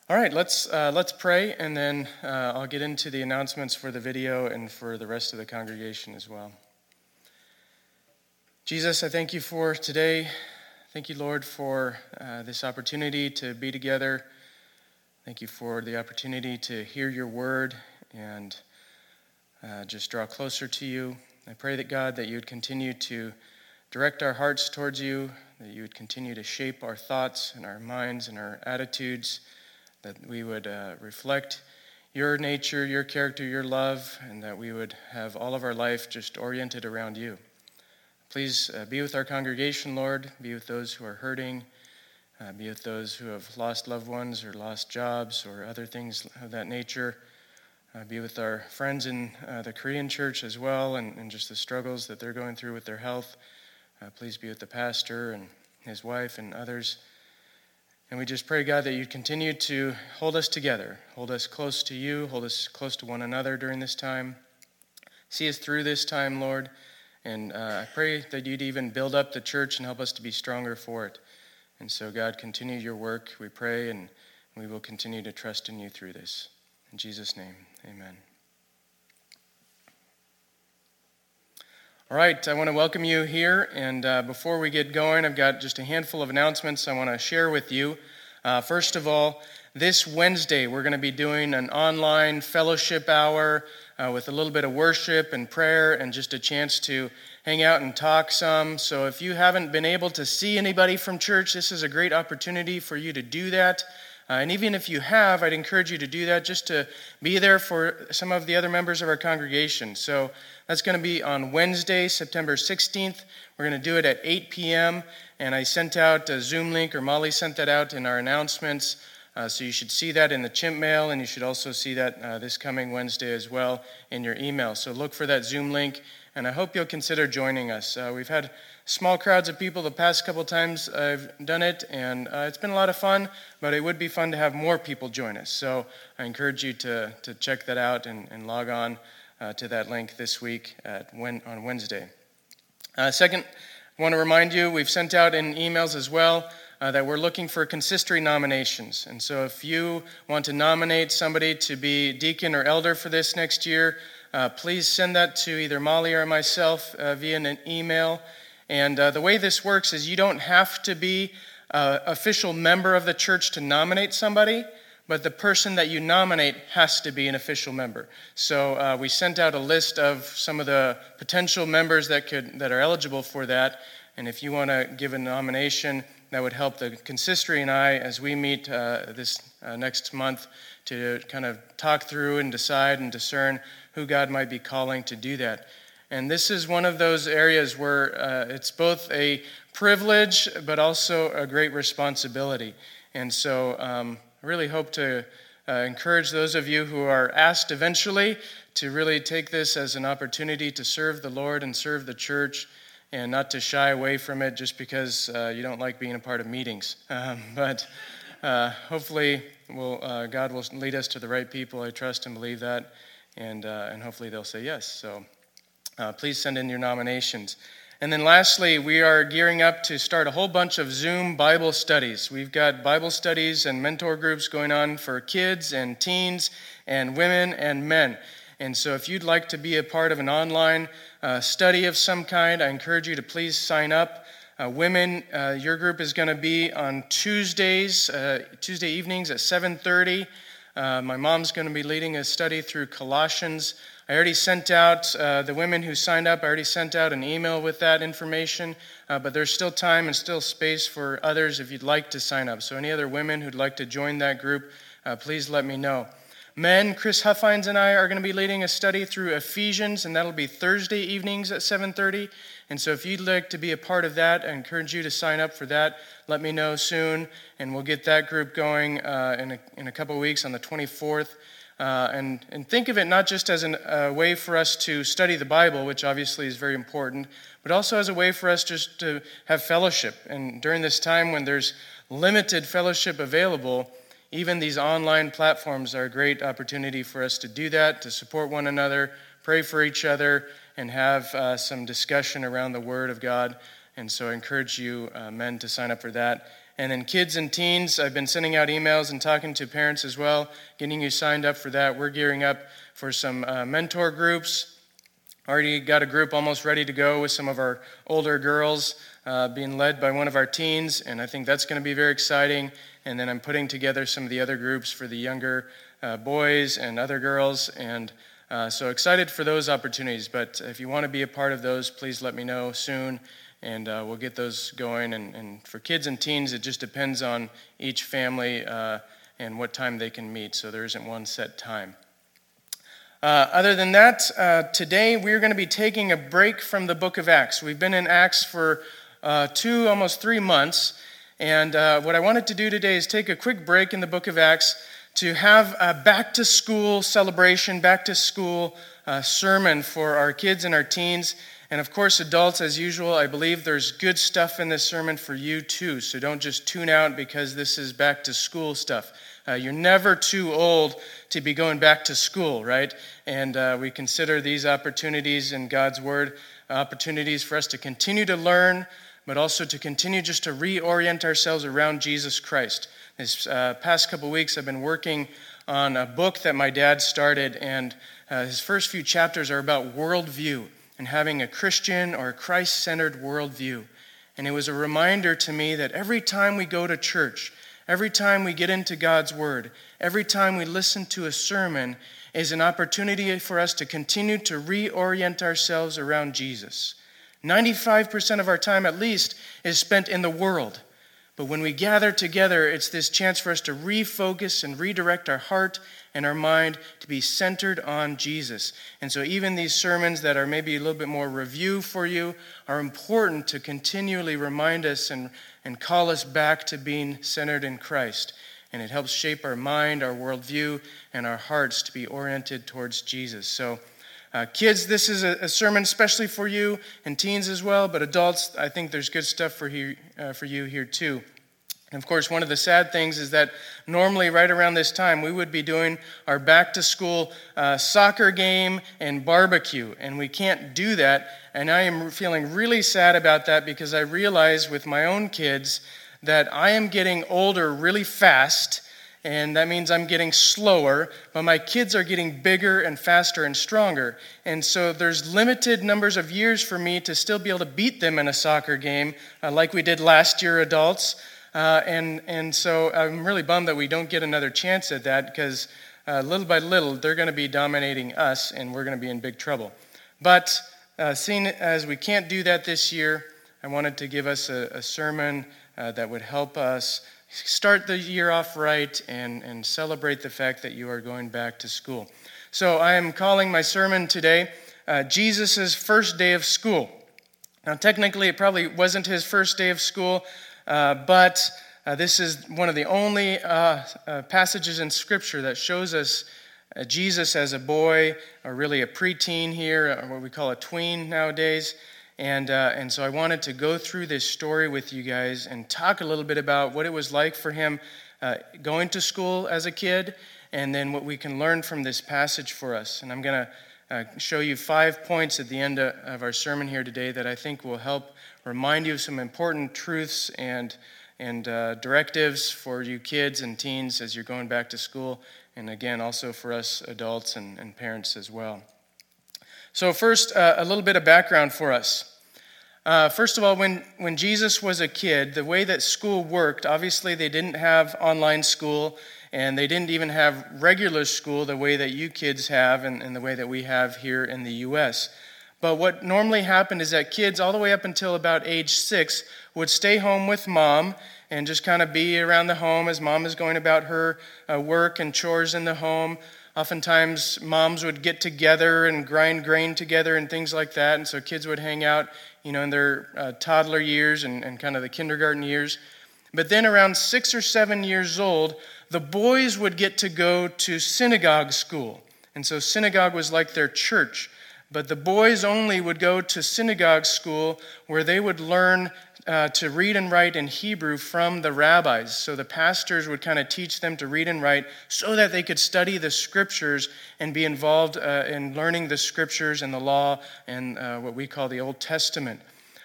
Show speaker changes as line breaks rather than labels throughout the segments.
All right, let's pray, and then I'll get into the announcements for the video and for the rest of the congregation as well. Jesus, I thank you for today. Thank you, Lord, for this opportunity to be together. Thank you for the opportunity to hear your word and just draw closer to you. I pray that, God, that you would continue to direct our hearts towards you, that you would continue to shape our thoughts and our minds and our attitudes, that we would reflect your nature, your character, your love, and that we would have all of our life just oriented around you. Please be with our congregation, Lord. Be with those who are hurting. Be with those who have lost loved ones or lost jobs or other things of that nature. Be with our friends in the Korean church as well, and just the struggles that they're going through with their health. Please be with the pastor and his wife and others. And we just pray, God, that you continue to hold us together, hold us close to you, hold us close to one another during this time. See us through this time, Lord. And I pray that you'd even build up the church and help us to be stronger for it. And so, God, continue your work, we pray, and we will continue to trust in you through this. In Jesus' name, amen. All right, I want to welcome you here, and before we get going, I've got just a handful of announcements I want to share with you. First of all, this Wednesday, we're going to be doing an online fellowship hour with a little bit of worship and prayer and just a chance to hang out and talk some. So if you haven't been able to see anybody from church, this is a great opportunity for you to do that. And even if you have, I'd encourage you to do that just to be there for some of the other members of our congregation. So that's going to be on Wednesday, September 16th. We're going to do it at 8 p.m. And I sent out a Zoom link, or Molly sent that out in our announcements. So you should see that in the chimp mail, and you should also see that this coming Wednesday as well in your email. So look for that Zoom link, and I hope you'll consider joining us. We've had small crowds of people the past couple times I've done it, and it's been a lot of fun, but it would be fun to have more people join us. So I encourage you to check that out and log on to that link this week on Wednesday. Second, I want to remind you, we've sent out in emails as well that we're looking for consistory nominations. And so if you want to nominate somebody to be deacon or elder for this next year, please send that to either Molly or myself via an email. And the way this works is you don't have to be an official member of the church to nominate somebody, but the person that you nominate has to be an official member. So we sent out a list of some of the potential members that are eligible for that. And if you want to give a nomination, that would help the consistory and I as we meet this next month to kind of talk through and decide and discern who God might be calling to do that. And this is one of those areas where it's both a privilege but also a great responsibility. And so I really hope to encourage those of you who are asked eventually to really take this as an opportunity to serve the Lord and serve the church, and not to shy away from it just because you don't like being a part of meetings. But hopefully God will lead us to the right people. I trust and believe that, and hopefully they'll say yes. So please send in your nominations. And then lastly, we are gearing up to start a whole bunch of Zoom Bible studies. We've got Bible studies and mentor groups going on for kids and teens and women and men. And so if you'd like to be a part of an online study of some kind, I encourage you to please sign up. Women, your group is going to be on Tuesday evenings at 7:30. My mom's going to be leading a study through Colossians. I already sent out, the women who signed up, I already sent out an email with that information, but there's still time and still space for others if you'd like to sign up. So any other women who'd like to join that group, please let me know. Men, Chris Huffines and I are going to be leading a study through Ephesians, and that'll be Thursday evenings at 7:30. And so if you'd like to be a part of that, I encourage you to sign up for that. Let me know soon, and we'll get that group going in a couple of weeks on the 24th. And think of it not just as a way for us to study the Bible, which obviously is very important, but also as a way for us just to have fellowship. And during this time when there's limited fellowship available, even these online platforms are a great opportunity for us to do that, to support one another, pray for each other, and have some discussion around the Word of God. And so I encourage you, men, to sign up for that. And then kids and teens, I've been sending out emails and talking to parents as well, getting you signed up for that. We're gearing up for some mentor groups. Already got a group almost ready to go with some of our older girls being led by one of our teens, and I think that's going to be very exciting. And then I'm putting together some of the other groups for the younger boys and other girls, and so excited for those opportunities. But if you want to be a part of those, please let me know soon, and we'll get those going. And for kids and teens, it just depends on each family and what time they can meet, so there isn't one set time. Other than that, today we're going to be taking a break from the book of Acts. We've been in Acts for almost 3 months, and what I wanted to do today is take a quick break in the book of Acts to have a back-to-school celebration, back-to-school sermon for our kids and our teens. And of course, adults, as usual, I believe there's good stuff in this sermon for you too, so don't just tune out because this is back-to-school stuff. You're never too old to be going back to school, right? And we consider these opportunities in God's Word opportunities for us to continue to learn, but also to continue just to reorient ourselves around Jesus Christ. This past couple weeks, I've been working on a book that my dad started, and his first few chapters are about worldview and having a Christian or a Christ-centered worldview. And it was a reminder to me that every time we go to church, every time we get into God's Word, every time we listen to a sermon is an opportunity for us to continue to reorient ourselves around Jesus. 95% of our time, at least, is spent in the world. But when we gather together, it's this chance for us to refocus and redirect our heart and our mind to be centered on Jesus. And so even these sermons that are maybe a little bit more review for you are important to continually remind us and call us back to being centered in Christ. And it helps shape our mind, our worldview, and our hearts to be oriented towards Jesus. So kids, this is a sermon especially for you, and teens as well, but adults, I think there's good stuff for you here too. And of course, one of the sad things is that normally right around this time, we would be doing our back-to-school soccer game and barbecue, and we can't do that. And I am feeling really sad about that because I realize with my own kids that I am getting older really fast, and that means I'm getting slower, but my kids are getting bigger and faster and stronger. And so there's limited numbers of years for me to still be able to beat them in a soccer game like we did last year, adults. And so I'm really bummed that we don't get another chance at that because little by little, they're going to be dominating us and we're going to be in big trouble. But seeing as we can't do that this year, I wanted to give us a sermon that would help us start the year off right and celebrate the fact that you are going back to school. So I am calling my sermon today, Jesus' First Day of School. Now technically it probably wasn't his first day of school, but this is one of the only passages in Scripture that shows us Jesus as a boy, or really a preteen here, or what we call a tween nowadays. And so I wanted to go through this story with you guys and talk a little bit about what it was like for him going to school as a kid, and then what we can learn from this passage for us. And I'm going to show you 5 points at the end of our sermon here today that I think will help remind you of some important truths and directives for you kids and teens as you're going back to school, and again, also for us adults and parents as well. So first, a little bit of background for us. First of all, when Jesus was a kid, the way that school worked, obviously they didn't have online school, and they didn't even have regular school the way that you kids have and the way that we have here in the U.S. But what normally happened is that kids, all the way up until about age 6, would stay home with mom and just kind of be around the home as mom is going about her work and chores in the home. Oftentimes, moms would get together and grind grain together and things like that, and so kids would hang out, in their toddler years and kind of the kindergarten years. But then around 6 or 7 years old, the boys would get to go to synagogue school. And so synagogue was like their church. But the boys only would go to synagogue school where they would learn to read and write in Hebrew from the rabbis. So the pastors would kind of teach them to read and write so that they could study the scriptures and be involved in learning the scriptures and the law and what we call the Old Testament.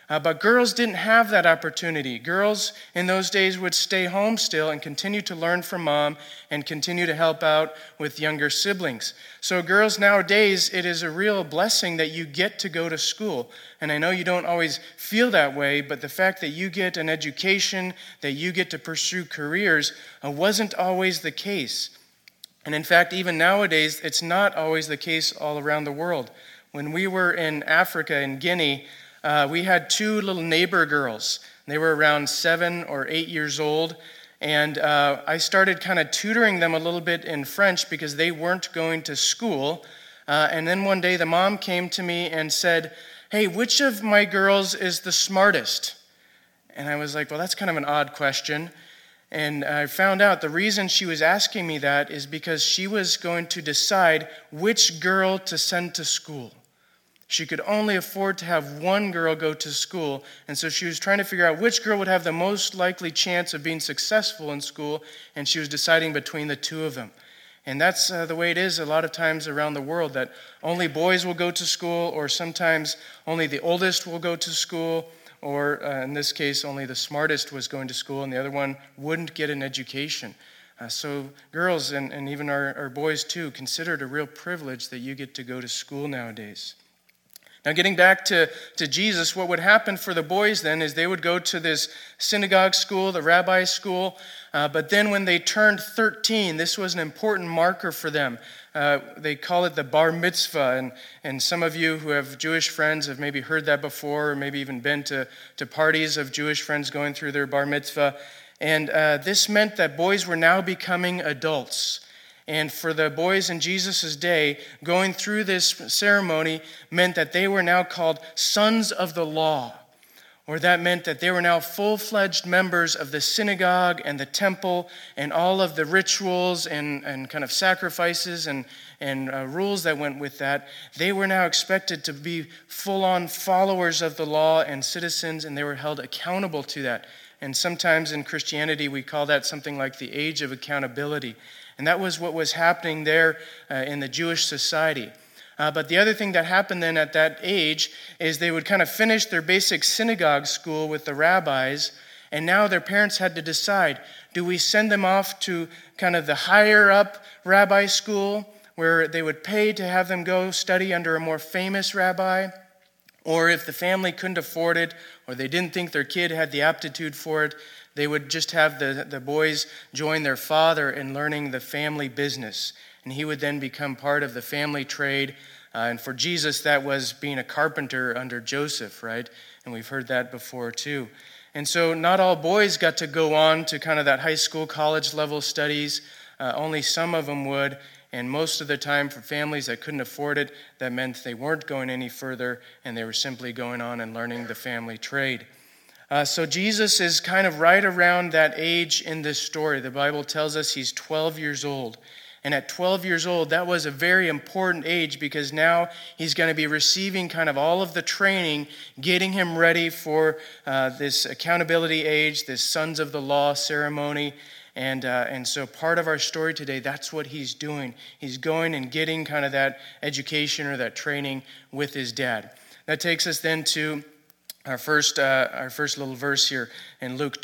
But girls didn't have that opportunity. Girls in those days would stay home still and continue to learn from mom and continue to help out with younger siblings. So girls nowadays, it is a real blessing that you get to go to school. And I know you don't always feel that way, but the fact that you get an education, that you get to pursue careers, wasn't always the case. And in fact, even nowadays, it's not always the case all around the world. When we were in Africa, in Guinea, we had two little neighbor girls. They were around 7 or 8 years old, and I started kind of tutoring them a little bit in French because they weren't going to school. And then one day the mom came to me and said, "Hey, which of my girls is the smartest?" And I was like, well, that's kind of an odd question. And I found out the reason she was asking me that is because she was going to decide which girl to send to school. She could only afford to have one girl go to school, and so she was trying to figure out which girl would have the most likely chance of being successful in school, and she was deciding between the two of them. And that's the way it is a lot of times around the world, that only boys will go to school, or sometimes only the oldest will go to school, or in this case, only the smartest was going to school, and the other one wouldn't get an education. So girls, and even our boys too, consider it a real privilege that you get to go to school nowadays. Now, getting back to Jesus, what would happen for the boys then is they would go to this synagogue school, the rabbi school, but then when they turned 13, this was an important marker for them. They call it the bar mitzvah, and some of you who have Jewish friends have maybe heard that before, or maybe even been to parties of Jewish friends going through their bar mitzvah. And this meant that boys were now becoming adults. And for the boys in Jesus' day, going through this ceremony meant that they were now called sons of the law. Or that meant that they were now full-fledged members of the synagogue and the temple and all of the rituals and kind of sacrifices and rules that went with that. They were now expected to be full-on followers of the law and citizens, and they were held accountable to that. And sometimes in Christianity, we call that something like the age of accountability. And that was what was happening there in the Jewish society. But the other thing that happened then at that age is they would kind of finish their basic synagogue school with the rabbis, and now their parents had to decide, do we send them off to kind of the higher up rabbi school where they would pay to have them go study under a more famous rabbi? Or if the family couldn't afford it, or they didn't think their kid had the aptitude for it, they would just have the boys join their father in learning the family business. And he would then become part of the family trade. And for Jesus, that was being a carpenter under Joseph, right? And we've heard that before too. And so not all boys got to go on to kind of that high school, college level studies. Only some of them would. And most of the time for families that couldn't afford it, that meant they weren't going any further and they were simply going on and learning the family trade. So Jesus is kind of right around that age in this story. The Bible tells us he's 12 years old. And at 12 years old, that was a very important age because now he's going to be receiving kind of all of the training, getting him ready for this accountability age, this sons of the law ceremony. And so part of our story today, that's what he's doing. He's going and getting kind of that education or that training with his dad. That takes us then to our first little verse here in Luke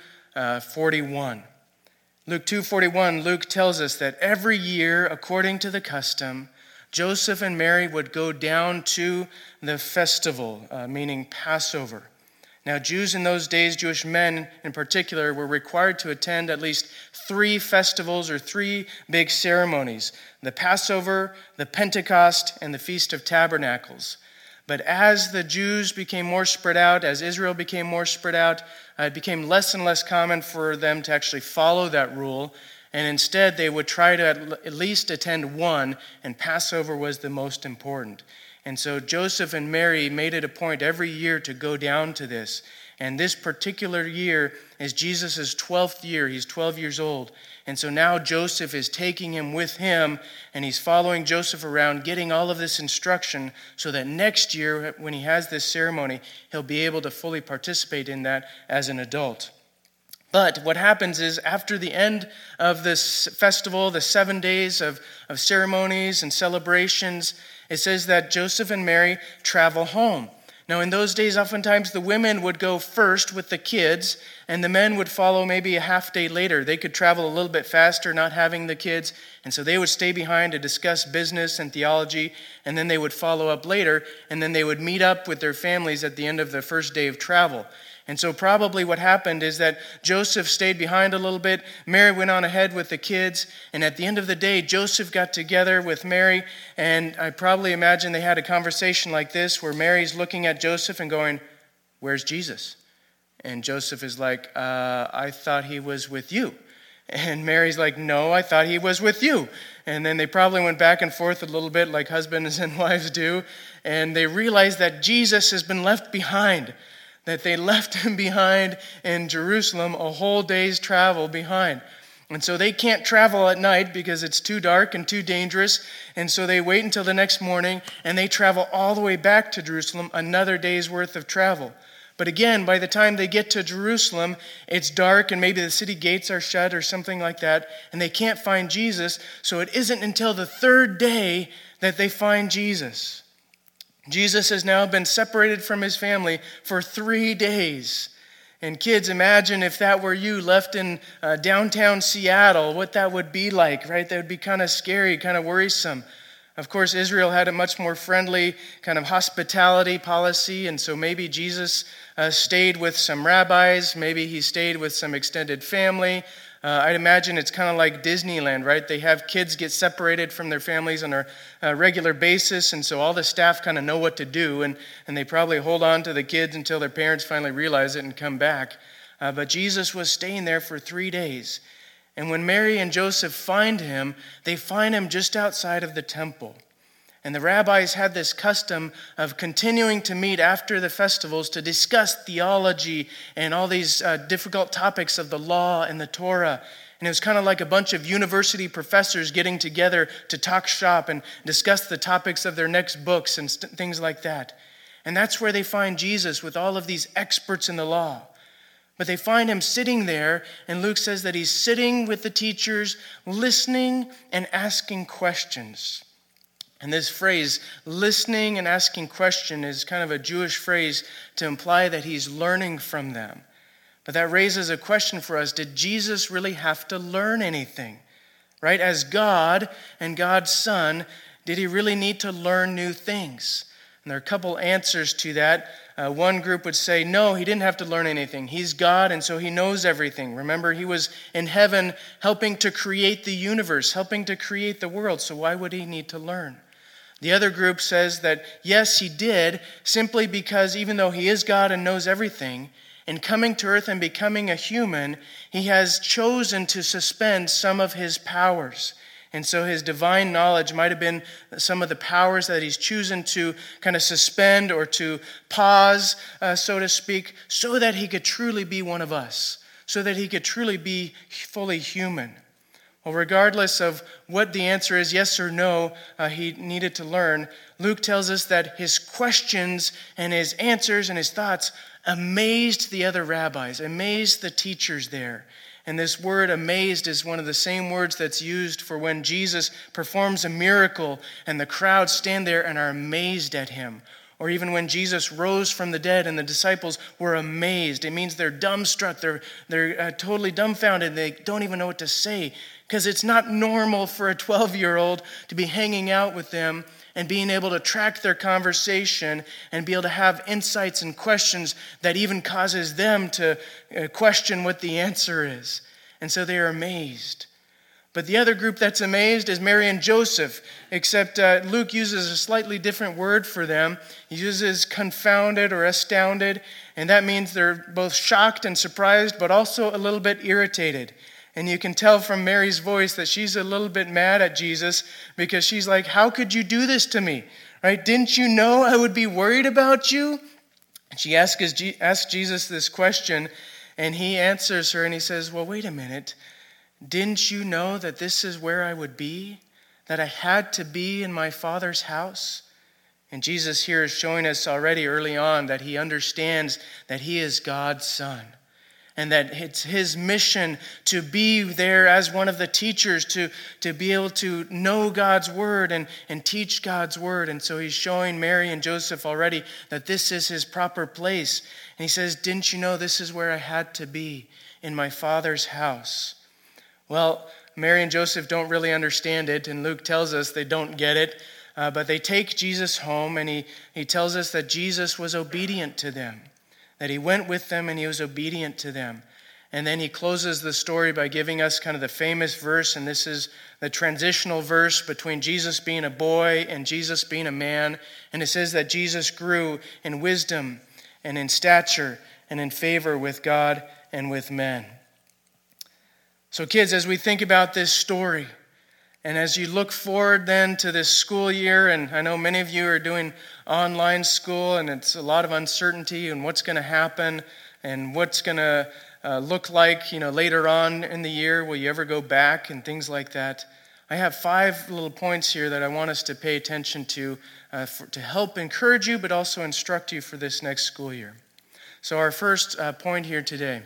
2:41. Luke 2:41, Luke tells us that every year, according to the custom, Joseph and Mary would go down to the festival, meaning Passover. Now, Jews in those days, Jewish men in particular, were required to attend at least 3 festivals or 3 big ceremonies: the Passover, the Pentecost, and the Feast of Tabernacles. But as the Jews became more spread out, as Israel became more spread out, it became less and less common for them to actually follow that rule. And instead, they would try to at least attend one, and Passover was the most important. And so Joseph and Mary made it a point every year to go down to this. And this particular year is Jesus' 12th year. He's 12 years old. And so now Joseph is taking him with him, and he's following Joseph around, getting all of this instruction so that next year, when he has this ceremony, he'll be able to fully participate in that as an adult. But what happens is after the end of this festival, the 7 days of ceremonies and celebrations, it says that Joseph and Mary travel home. Now, in those days, oftentimes the women would go first with the kids, and the men would follow maybe a half day later. They could travel a little bit faster, not having the kids, and so they would stay behind to discuss business and theology, and then they would follow up later, and then they would meet up with their families at the end of the first day of travel. And so probably what happened is that Joseph stayed behind a little bit, Mary went on ahead with the kids, and at the end of the day, Joseph got together with Mary, and I probably imagine they had a conversation like this, where Mary's looking at Joseph and going, "Where's Jesus?" And Joseph is like, "I thought he was with you." And Mary's like, "No, I thought he was with you." And then they probably went back and forth a little bit like husbands and wives do, and they realized that Jesus has been left behind, that they left him behind in Jerusalem, a whole day's travel behind. And so they can't travel at night because it's too dark and too dangerous. And so they wait until the next morning and they travel all the way back to Jerusalem, another day's worth of travel. But again, by the time they get to Jerusalem, it's dark and maybe the city gates are shut or something like that, and they can't find Jesus. So it isn't until the third day that they find Jesus. Jesus has now been separated from his family for 3 days. And kids, imagine if that were you left in downtown Seattle, what that would be like, right? That would be kind of scary, kind of worrisome. Of course, Israel had a much more friendly kind of hospitality policy, and so maybe Jesus stayed with some rabbis, maybe he stayed with some extended family. I'd imagine it's kind of like Disneyland, right? They have kids get separated from their families on a regular basis, and so all the staff kind of know what to do, and they probably hold on to the kids until their parents finally realize it and come back. But Jesus was staying there for 3 days. And when Mary and Joseph find him, they find him just outside of the temple. And the rabbis had this custom of continuing to meet after the festivals to discuss theology and all these difficult topics of the law and the Torah. And it was kind of like a bunch of university professors getting together to talk shop and discuss the topics of their next books and things like that. And that's where they find Jesus with all of these experts in the law. But they find him sitting there, and Luke says that he's sitting with the teachers, listening and asking questions. And this phrase, listening and asking question, is kind of a Jewish phrase to imply that he's learning from them. But that raises a question for us. Did Jesus really have to learn anything? Right? As God and God's Son, did he really need to learn new things? And there are a couple answers to that. One group would say, no, he didn't have to learn anything. He's God, and so he knows everything. Remember, he was in heaven helping to create the universe, helping to create the world, so why would he need to learn? The other group says that, yes, he did, simply because even though he is God and knows everything, in coming to earth and becoming a human, he has chosen to suspend some of his powers. And so his divine knowledge might have been some of the powers that he's chosen to kind of suspend or to pause, so to speak, so that he could truly be one of us, so that he could truly be fully human. Well, regardless of what the answer is, yes or no, he needed to learn, Luke tells us that his questions and his answers and his thoughts amazed the other rabbis, amazed the teachers there. And this word amazed is one of the same words that's used for when Jesus performs a miracle and the crowd stand there and are amazed at him. Or even when Jesus rose from the dead and the disciples were amazed. It means they're dumbstruck, they're totally dumbfounded, they don't even know what to say. Because it's not normal for a 12-year-old to be hanging out with them and being able to track their conversation and be able to have insights and questions that even causes them to question what the answer is. And so they are amazed. But the other group that's amazed is Mary and Joseph, except Luke uses a slightly different word for them. He uses confounded or astounded, and that means they're both shocked and surprised, but also a little bit irritated. And you can tell from Mary's voice that she's a little bit mad at Jesus because she's like, how could you do this to me? Right? Didn't you know I would be worried about you? And she asks Jesus this question, and he answers her and he says, well, wait a minute. Didn't you know that this is where I would be? That I had to be in my Father's house? And Jesus here is showing us already early on that he understands that he is God's Son. and that it's his mission to be there as one of the teachers, to be able to know God's word and teach God's word. And so he's showing Mary and Joseph already that this is his proper place. And he says, didn't you know this is where I had to be, in my Father's house? Well, Mary and Joseph don't really understand it, and Luke tells us they don't get it. But they take Jesus home, and he tells us that Jesus was obedient to them, that he went with them and he was obedient to them. And then he closes the story by giving us kind of the famous verse, and this is the transitional verse between Jesus being a boy and Jesus being a man. And it says that Jesus grew in wisdom and in stature and in favor with God and with men. So kids, as we think about this story, and as you look forward then to this school year, and I know many of you are doing online school, and it's a lot of uncertainty and what's going to happen and what's going to look like, later on in the year. Will you ever go back and things like that? I have 5 little points here that I want us to pay attention to help encourage you, but also instruct you for this next school year. So our first point here today: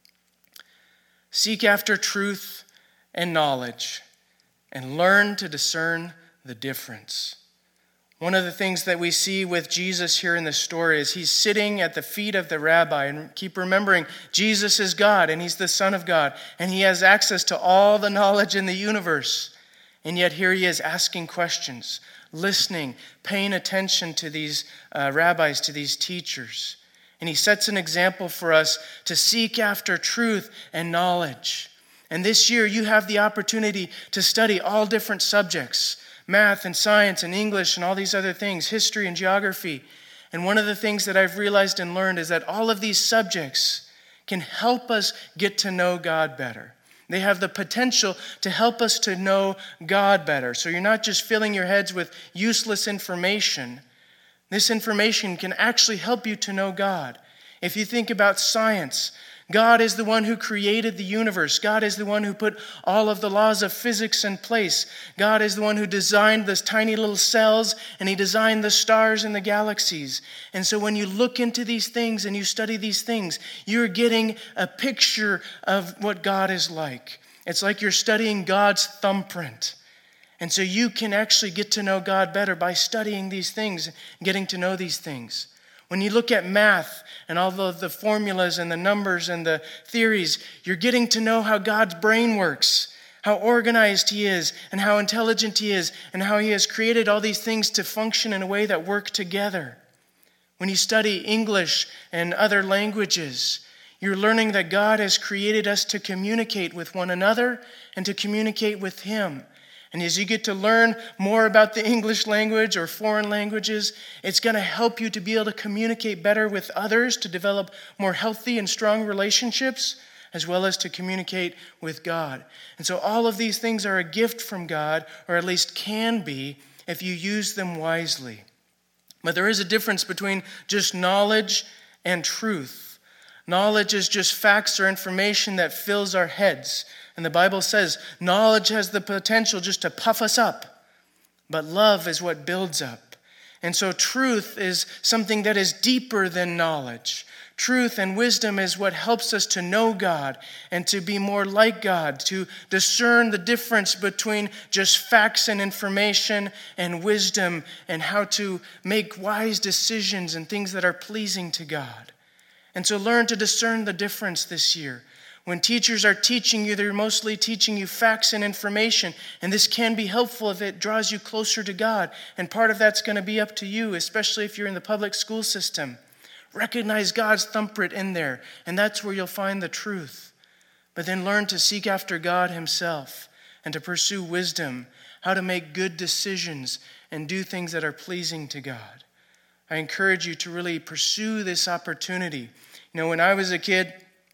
seek after truth and knowledge, and learn to discern the difference. One of the things that we see with Jesus here in the story is he's sitting at the feet of the rabbi. And keep remembering, Jesus is God, and he's the Son of God, and he has access to all the knowledge in the universe. And yet here he is asking questions, listening, paying attention to these rabbis, to these teachers. And he sets an example for us to seek after truth and knowledge. And this year, you have the opportunity to study all different subjects: math and science and English and all these other things, history and geography. And one of the things that I've realized and learned is that all of these subjects can help us get to know God better. They have the potential to help us to know God better. So you're not just filling your heads with useless information. This information can actually help you to know God. If you think about science, God is the one who created the universe. God is the one who put all of the laws of physics in place. God is the one who designed those tiny little cells, and he designed the stars and the galaxies. And so when you look into these things and you study these things, you're getting a picture of what God is like. It's like you're studying God's thumbprint. And so you can actually get to know God better by studying these things, getting to know these things. When you look at math and all of the formulas and the numbers and the theories, you're getting to know how God's brain works, how organized he is, and how intelligent he is, and how he has created all these things to function in a way that work together. When you study English and other languages, you're learning that God has created us to communicate with one another and to communicate with him. And as you get to learn more about the English language or foreign languages, it's going to help you to be able to communicate better with others, to develop more healthy and strong relationships, as well as to communicate with God. And so all of these things are a gift from God, or at least can be, if you use them wisely. But there is a difference between just knowledge and truth. Knowledge is just facts or information that fills our heads. And the Bible says knowledge has the potential just to puff us up, but love is what builds up. And so truth is something that is deeper than knowledge. Truth and wisdom is what helps us to know God and to be more like God, to discern the difference between just facts and information and wisdom, and how to make wise decisions and things that are pleasing to God. And so learn to discern the difference this year. When teachers are teaching you, they're mostly teaching you facts and information, and this can be helpful if it draws you closer to God. And part of that's going to be up to you, especially if you're in the public school system. Recognize God's thumbprint in there, and that's where you'll find the truth. But then learn to seek after God himself and to pursue wisdom, how to make good decisions and do things that are pleasing to God. I encourage you to really pursue this opportunity. When I was a kid,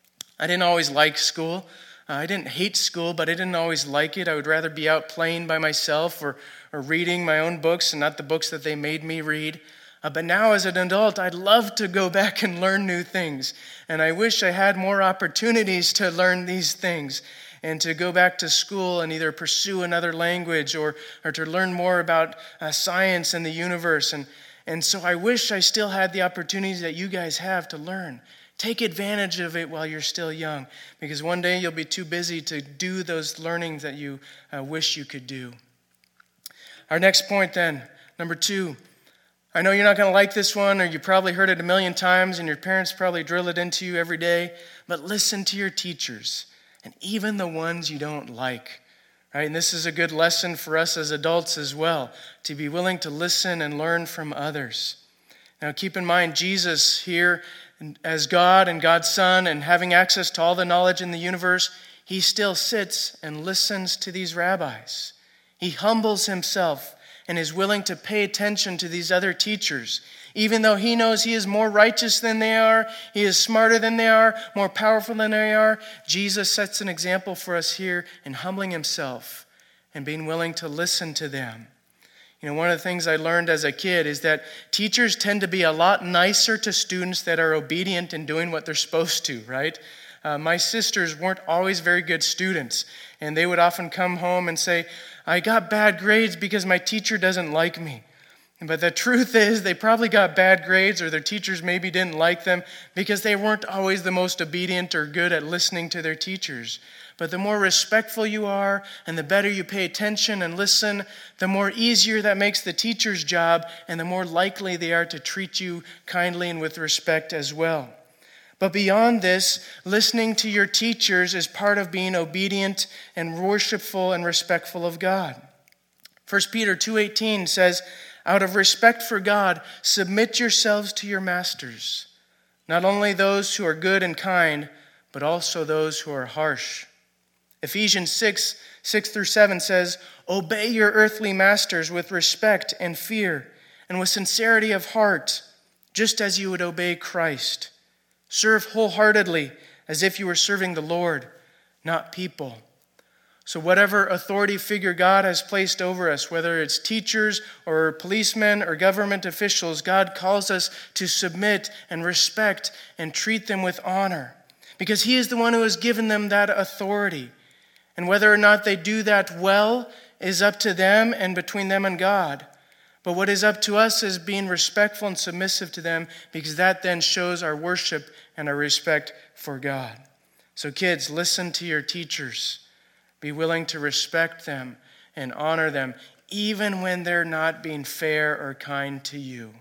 I didn't always like school. I didn't hate school, but I didn't always like it. I would rather be out playing by myself or reading my own books and not the books that they made me read. But now as an adult, I'd love to go back and learn new things. And I wish I had more opportunities to learn these things and to go back to school and either pursue another language or to learn more about science and the universe. And so I wish I still had the opportunities that you guys have to learn. Take advantage of it while you're still young, because one day you'll be too busy to do those learnings that you wish you could do. Our next point then, number 2. I know you're not going to like this one, or you probably heard it a million times, and your parents probably drill it into you every day, but listen to your teachers, and even the ones you don't like. Right? And this is a good lesson for us as adults as well, to be willing to listen and learn from others. Now keep in mind, Jesus here, as God and God's Son, and having access to all the knowledge in the universe, he still sits and listens to these rabbis. He humbles himself and is willing to pay attention to these other teachers. Even though he knows he is more righteous than they are, he is smarter than they are, more powerful than they are, Jesus sets an example for us here in humbling himself and being willing to listen to them. You know, one of the things I learned as a kid is that teachers tend to be a lot nicer to students that are obedient and doing what they're supposed to, right? My sisters weren't always very good students, and they would often come home and say, I got bad grades because my teacher doesn't like me. But the truth is, they probably got bad grades, or their teachers maybe didn't like them because they weren't always the most obedient or good at listening to their teachers. But the more respectful you are, and the better you pay attention and listen, the more easier that makes the teacher's job, and the more likely they are to treat you kindly and with respect as well. But beyond this, listening to your teachers is part of being obedient and worshipful and respectful of God. 1 Peter 2:18 says, out of respect for God, submit yourselves to your masters, not only those who are good and kind, but also those who are harsh. Ephesians 6:6-7 says, obey your earthly masters with respect and fear and with sincerity of heart, just as you would obey Christ. Serve wholeheartedly as if you were serving the Lord, not people. So whatever authority figure God has placed over us, whether it's teachers or policemen or government officials, God calls us to submit and respect and treat them with honor, because he is the one who has given them that authority. And whether or not they do that well is up to them and between them and God. But what is up to us is being respectful and submissive to them, because that then shows our worship and our respect for God. So kids, listen to your teachers. Be willing to respect them and honor them, even when they're not being fair or kind to you.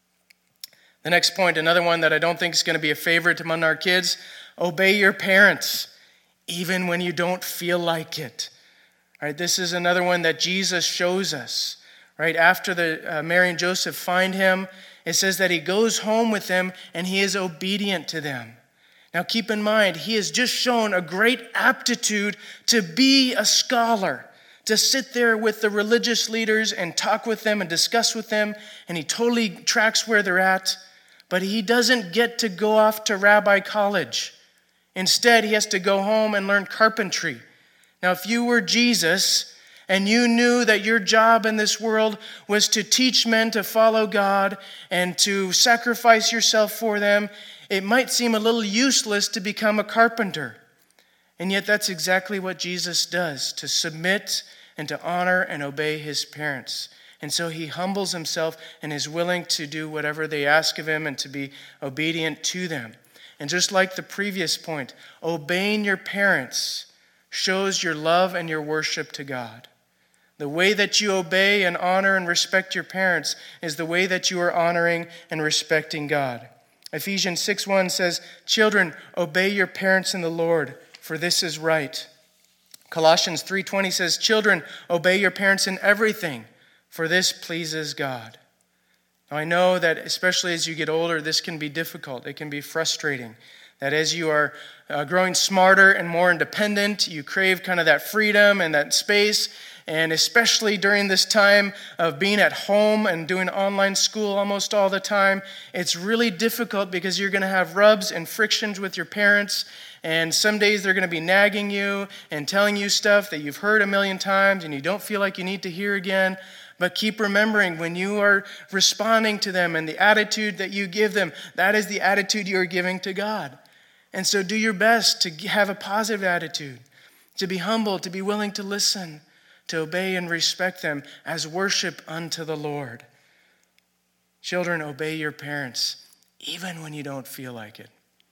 The next point, another one that I don't think is going to be a favorite among our kids, obey your parents, even when you don't feel like it. All right, this is another one that Jesus shows us. Right after Mary and Joseph find him, it says that he goes home with them and he is obedient to them. Now keep in mind, he has just shown a great aptitude to be a scholar, to sit there with the religious leaders and talk with them and discuss with them, and he totally tracks where they're at, but he doesn't get to go off to rabbi college. Instead, he has to go home and learn carpentry. Now, if you were Jesus and you knew that your job in this world was to teach men to follow God and to sacrifice yourself for them, it might seem a little useless to become a carpenter. And yet that's exactly what Jesus does, to submit and to honor and obey his parents. And so he humbles himself and is willing to do whatever they ask of him and to be obedient to them. And just like the previous point, obeying your parents shows your love and your worship to God. The way that you obey and honor and respect your parents is the way that you are honoring and respecting God. Ephesians 6:1 says, children, obey your parents in the Lord, for this is right. Colossians 3:20 says, children, obey your parents in everything, for this pleases God. Now I know that especially as you get older, this can be difficult. It can be frustrating. That as you are growing smarter and more independent, you crave kind of that freedom and that space. And especially during this time of being at home and doing online school almost all the time, it's really difficult because you're going to have rubs and frictions with your parents. And some days they're going to be nagging you and telling you stuff that you've heard a million times and you don't feel like you need to hear again. But keep remembering, when you are responding to them and the attitude that you give them, that is the attitude you are giving to God. And so do your best to have a positive attitude, to be humble, to be willing to listen, to obey and respect them as worship unto the Lord. Children, obey your parents, even when you don't feel like it.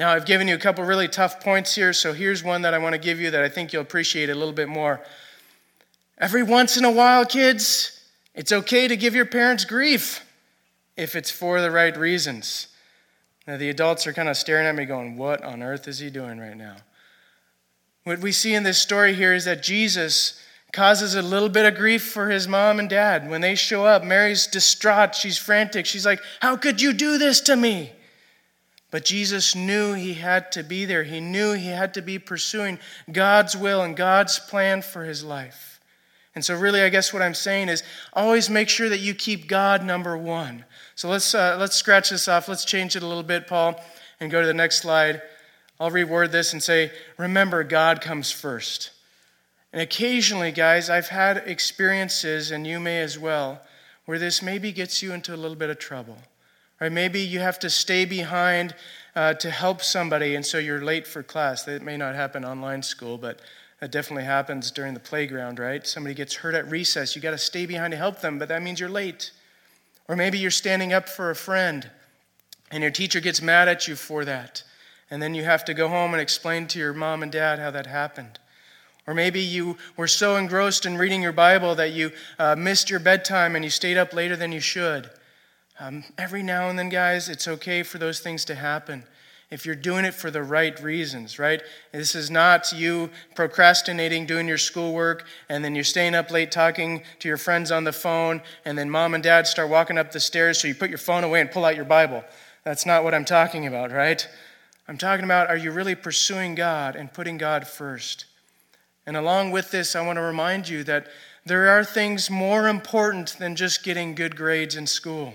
Now, I've given you a couple really tough points here, so here's one that I want to give you that I think you'll appreciate a little bit more. Every once in a while, kids, it's okay to give your parents grief if it's for the right reasons. Now, the adults are kind of staring at me going, what on earth is he doing right now? What we see in this story here is that Jesus causes a little bit of grief for his mom and dad. When they show up, Mary's distraught. She's frantic. She's like, how could you do this to me? But Jesus knew he had to be there. He knew he had to be pursuing God's will and God's plan for his life. And so really, I guess what I'm saying is always make sure that you keep God number one. So let's scratch this off. Let's change it a little bit, Paul, and go to the next slide. I'll reword this and say, remember, God comes first. And occasionally, guys, I've had experiences, and you may as well, where this maybe gets you into a little bit of trouble. Right? Maybe you have to stay behind to help somebody, and so you're late for class. That may not happen online school, but that definitely happens during the playground, right? Somebody gets hurt at recess. You got to stay behind to help them, but that means you're late. Or maybe you're standing up for a friend, and your teacher gets mad at you for that. And then you have to go home and explain to your mom and dad how that happened. Or maybe you were so engrossed in reading your Bible that you missed your bedtime and you stayed up later than you should. Every now and then, guys, it's okay for those things to happen if you're doing it for the right reasons, right? This is not you procrastinating, doing your schoolwork, and then you're staying up late talking to your friends on the phone, and then mom and dad start walking up the stairs, so you put your phone away and pull out your Bible. That's not what I'm talking about, right? I'm talking about, are you really pursuing God and putting God first? And along with this, I want to remind you that there are things more important than just getting good grades in school.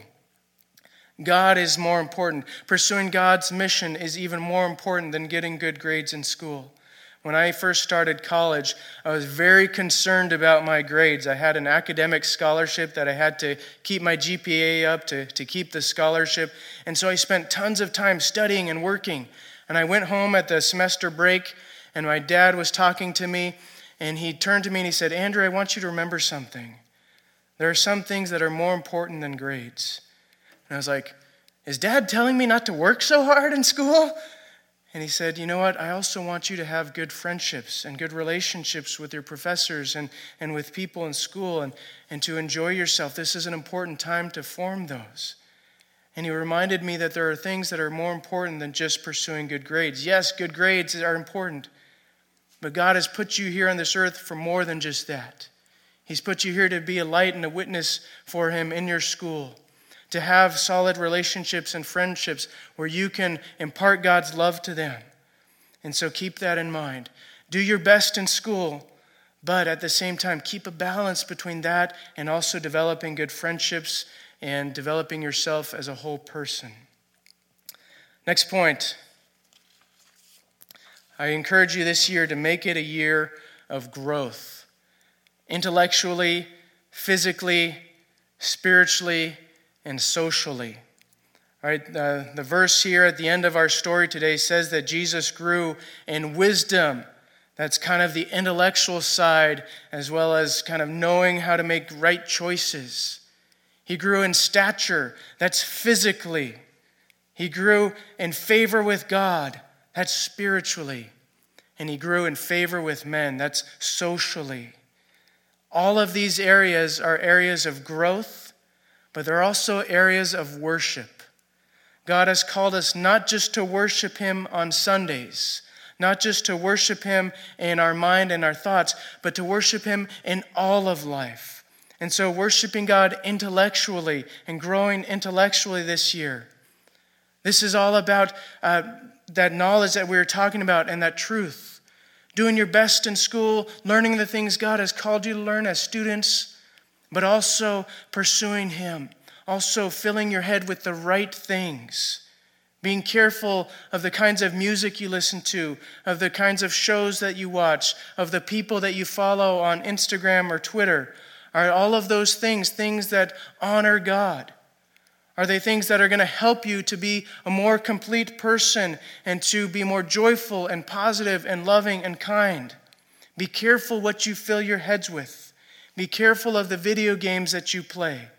God is more important. Pursuing God's mission is even more important than getting good grades in school. When I first started college, I was very concerned about my grades. I had an academic scholarship that I had to keep my GPA up to keep the scholarship. And so I spent tons of time studying and working. And I went home at the semester break, and my dad was talking to me, and he turned to me and he said, Andrew, I want you to remember something. There are some things that are more important than grades. And I was like, is Dad telling me not to work so hard in school? And he said, you know what? I also want you to have good friendships and good relationships with your professors and with people in school and to enjoy yourself. This is an important time to form those. And he reminded me that there are things that are more important than just pursuing good grades. Yes, good grades are important, but God has put you here on this earth for more than just that. He's put you here to be a light and a witness for him in your school, to have solid relationships and friendships where you can impart God's love to them. And so keep that in mind. Do your best in school, but at the same time, keep a balance between that and also developing good friendships and developing yourself as a whole person. Next point. I encourage you this year to make it a year of growth. Intellectually, physically, spiritually, and socially. All right, the verse here at the end of our story today says that Jesus grew in wisdom. That's kind of the intellectual side, as well as kind of knowing how to make right choices. He grew in stature. That's physically. He grew in favor with God. That's spiritually. And he grew in favor with men. That's socially. All of these areas are areas of growth, but they're also areas of worship. God has called us not just to worship him on Sundays, not just to worship him in our mind and our thoughts, but to worship him in all of life. And so worshiping God intellectually and growing intellectually this year. This is all about that knowledge that we were talking about and that truth. Doing your best in school, learning the things God has called you to learn as students, but also pursuing him. Also filling your head with the right things. Being careful of the kinds of music you listen to, of the kinds of shows that you watch, of the people that you follow on Instagram or Twitter. Are all of those things that honor God? Are they things that are going to help you to be a more complete person and to be more joyful and positive and loving and kind? Be careful what you fill your heads with. Be careful of the video games that you play.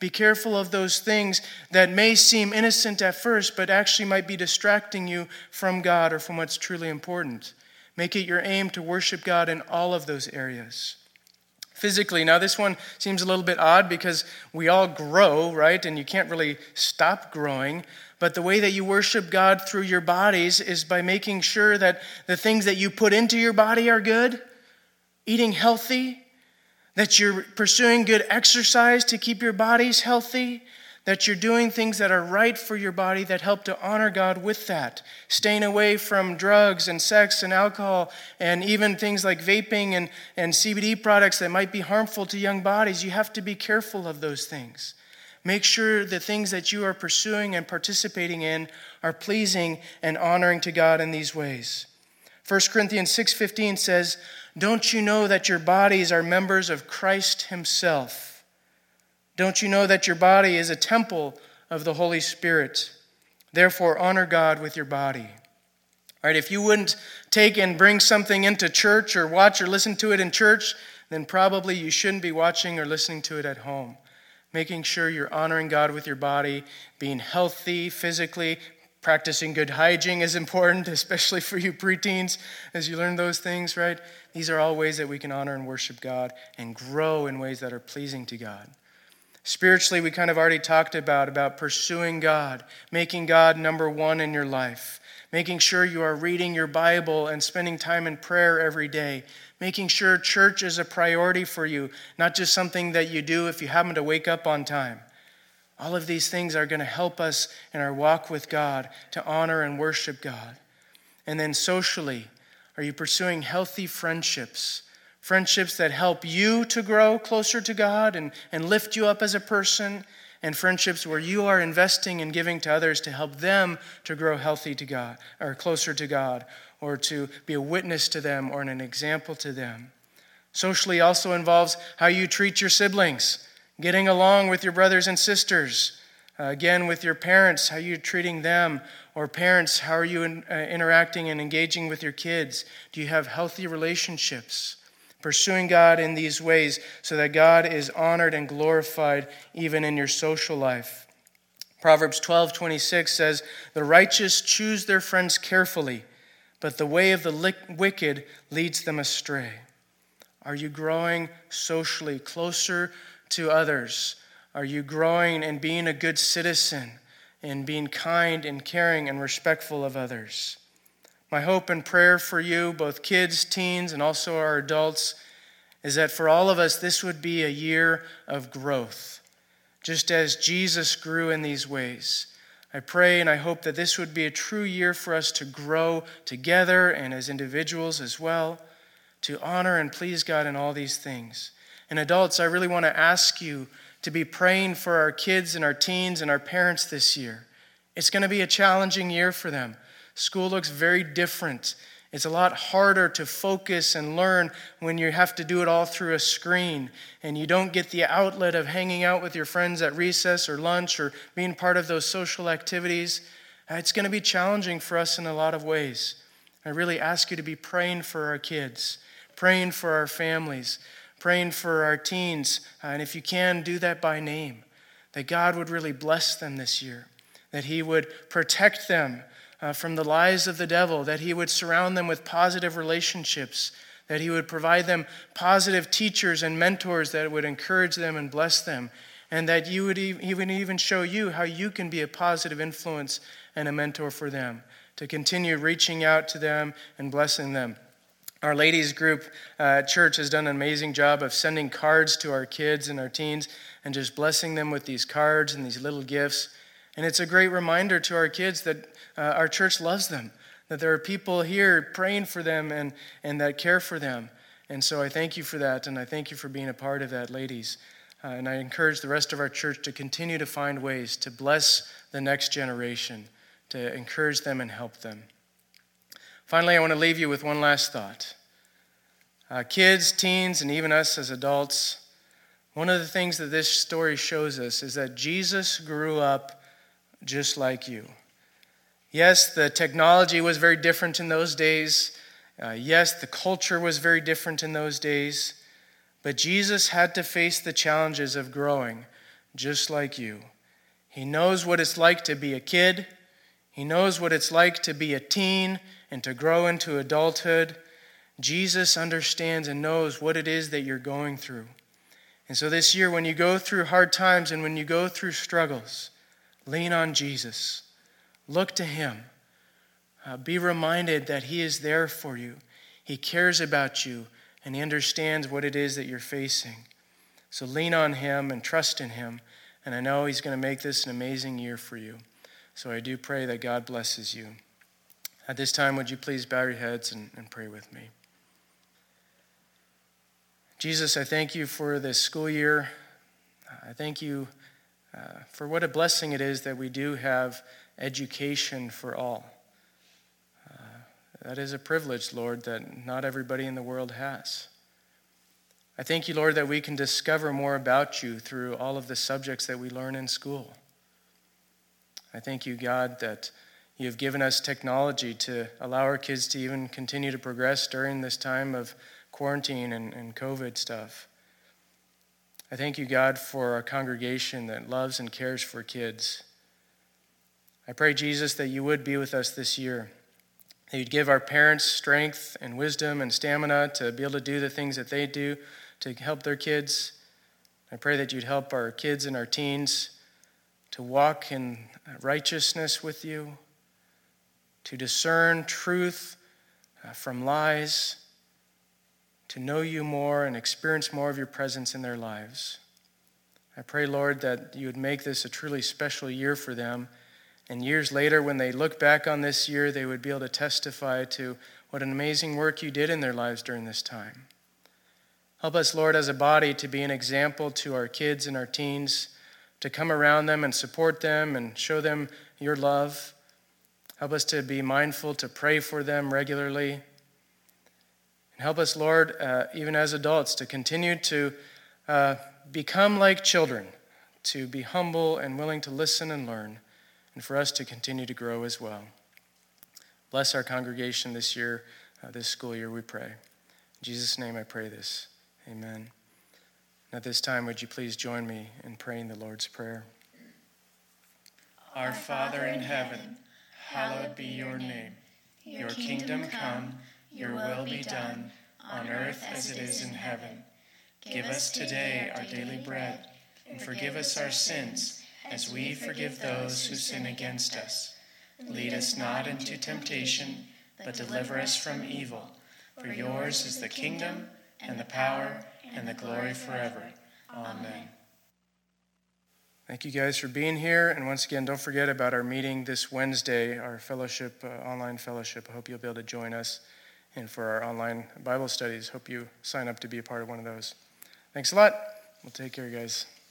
Be careful of those things that may seem innocent at first, but actually might be distracting you from God or from what's truly important. Make it your aim to worship God in all of those areas. Physically, now this one seems a little bit odd because we all grow, right? And you can't really stop growing. But the way that you worship God through your bodies is by making sure that the things that you put into your body are good, eating healthy, that you're pursuing good exercise to keep your bodies healthy, that you're doing things that are right for your body that help to honor God with that. Staying away from drugs and sex and alcohol and even things like vaping and CBD products that might be harmful to young bodies. You have to be careful of those things. Make sure the things that you are pursuing and participating in are pleasing and honoring to God in these ways. 1 Corinthians 6:15 says, "Don't you know that your bodies are members of Christ himself? Don't you know that your body is a temple of the Holy Spirit? Therefore, honor God with your body." All right, if you wouldn't take and bring something into church or watch or listen to it in church, then probably you shouldn't be watching or listening to it at home. Making sure you're honoring God with your body, being healthy physically, practicing good hygiene is important, especially for you preteens as you learn those things, right? These are all ways that we can honor and worship God and grow in ways that are pleasing to God. Spiritually, we kind of already talked about pursuing God, making God number one in your life, making sure you are reading your Bible and spending time in prayer every day, making sure church is a priority for you, not just something that you do if you happen to wake up on time. All of these things are going to help us in our walk with God to honor and worship God. And then socially, are you pursuing healthy friendships? Friendships that help you to grow closer to God and lift you up as a person, and friendships where you are investing and giving to others to help them to grow healthy to God or closer to God, or to be a witness to them or an example to them. Socially also involves how you treat your siblings, getting along with your brothers and sisters. Again, with your parents, how you're treating them, or parents, how are you interacting and engaging with your kids? Do you have healthy relationships? Pursuing God in these ways so that God is honored and glorified even in your social life. Proverbs 12:26 says, "The righteous choose their friends carefully, but the way of the wicked leads them astray." Are you growing socially closer to others? Are you growing and being a good citizen and being kind and caring and respectful of others? My hope and prayer for you, both kids, teens, and also our adults, is that for all of us, this would be a year of growth, just as Jesus grew in these ways. I pray and I hope that this would be a true year for us to grow together and as individuals as well, to honor and please God in all these things. And adults, I really want to ask you to be praying for our kids and our teens and our parents this year. It's going to be a challenging year for them. School looks very different. It's a lot harder to focus and learn when you have to do it all through a screen and you don't get the outlet of hanging out with your friends at recess or lunch or being part of those social activities. It's going to be challenging for us in a lot of ways. I really ask you to be praying for our kids, praying for our families, praying for our teens, and if you can, do that by name, that God would really bless them this year, that He would protect them from the lies of the devil, that He would surround them with positive relationships, that He would provide them positive teachers and mentors that would encourage them and bless them, and that He would even show you how you can be a positive influence and a mentor for them, to continue reaching out to them and blessing them. Our ladies group at church has done an amazing job of sending cards to our kids and our teens and just blessing them with these cards and these little gifts. And it's a great reminder to our kids that our church loves them, that there are people here praying for them and that care for them. And so I thank you for that, and I thank you for being a part of that, ladies. And I encourage the rest of our church to continue to find ways to bless the next generation, to encourage them and help them. Finally, I want to leave you with one last thought. Kids, teens, and even us as adults, one of the things that this story shows us is that Jesus grew up just like you. Yes, the technology was very different in those days. Yes, the culture was very different in those days. But Jesus had to face the challenges of growing, just like you. He knows what it's like to be a kid. He knows what it's like to be a teen and to grow into adulthood. Jesus understands and knows what it is that you're going through. And so this year, when you go through hard times and when you go through struggles, lean on Jesus. Look to him. Be reminded that he is there for you. He cares about you, and he understands what it is that you're facing. So lean on him and trust in him, and I know he's going to make this an amazing year for you. So I do pray that God blesses you. At this time, would you please bow your heads and pray with me? Jesus, I thank you for this school year. I thank you for what a blessing it is that we do have education for all. That is a privilege, Lord, that not everybody in the world has. I thank you, Lord, that we can discover more about you through all of the subjects that we learn in school. I thank you, God, that you have given us technology to allow our kids to even continue to progress during this time of quarantine and COVID stuff. I thank you, God, for our congregation that loves and cares for kids. I pray, Jesus, that you would be with us this year, that you'd give our parents strength and wisdom and stamina to be able to do the things that they do to help their kids. I pray that you'd help our kids and our teens to walk in righteousness with you, to discern truth from lies, to know you more and experience more of your presence in their lives. I pray, Lord, that you would make this a truly special year for them. And years later, when they look back on this year, they would be able to testify to what an amazing work you did in their lives during this time. Help us, Lord, as a body to be an example to our kids and our teens, to come around them and support them and show them your love. Help us to be mindful to pray for them regularly. And help us, Lord, even as adults, to continue to become like children, to be humble and willing to listen and learn, and for us to continue to grow as well. Bless our congregation this year, this school year, we pray. In Jesus' name I pray this. Amen. At this time, would you please join me in praying the Lord's Prayer? Our Father in heaven, hallowed be your name. Your kingdom come, your will be done, on earth as it is in heaven. Give us today our daily bread, and forgive us our sins, as we forgive those who sin against us. Lead us not into temptation, but deliver us from evil. For yours is the kingdom, and the power, and the glory forever. Amen. Thank you guys for being here. And once again, don't forget about our meeting this Wednesday, our fellowship, online fellowship. I hope you'll be able to join us. And for our online Bible studies, hope you sign up to be a part of one of those. Thanks a lot. We'll take care, guys.